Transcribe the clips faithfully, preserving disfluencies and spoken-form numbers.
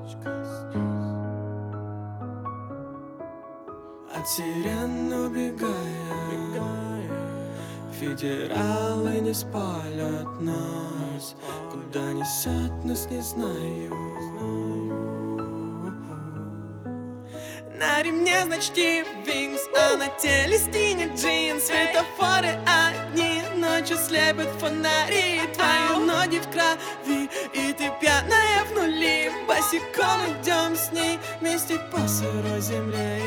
От сирен убегая, федералы не спалят нас. Куда несет нас, не знаю. На ремне значки Винкс, а на теле стинет джинс. Светофоры одни, ночью слепят фонари. Твои ноги в крови, и ты пьяная в нули. Босиком идем с ней вместе по сырой земле.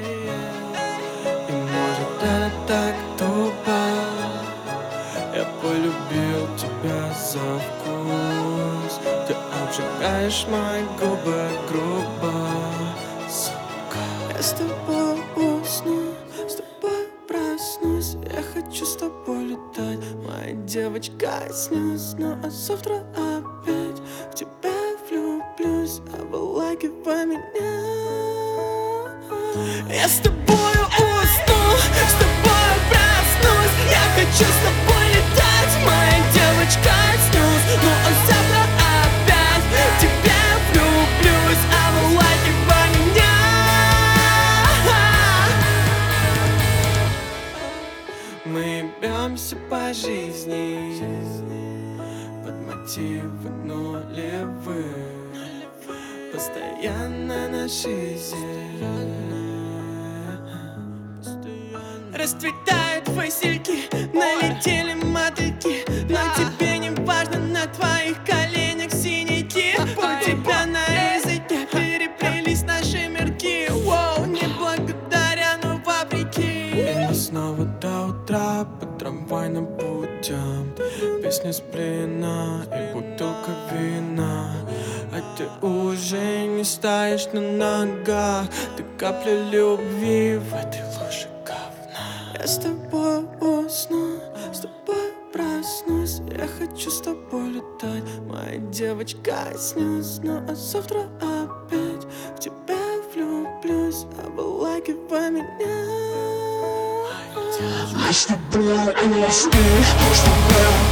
И может это так тупо, я полюбил тебя за вкус. Ты обжигаешь мои губы грубо. Я с тобой усну, с тобой проснусь. Я хочу с тобой летать, моя девочка, снюс. Ну а завтра опять в тебя влюблюсь. Обволакивай меня. Я с тобой усну, с тобой проснусь. Я хочу с тобой летать, моя девочка, снюс. Ну а завтра опять в тебя влюблюсь. Обволакивай меня. Мы бьемся по жизни под мотивы нулевых. Постоянно на шизе расцветают васильки, налетели мотыльки. Но тебе не важно, на твоих коленях синяки. У тебя на языке переплелись наши мирки. Воу, не благодаря, но вопреки. И мы снова до утра по трамвайным путям. Песня сплина и бутылка вина. А ты уже не стоишь на ногах. Ты капля любви в этой луже говна. Я с тобой усну, с тобой проснусь. Я хочу с тобой летать, моя девочка, снюс. Ну а завтра опять в тебя влюблюсь. Обволакивай меня. Мы с тобой усни, с тобой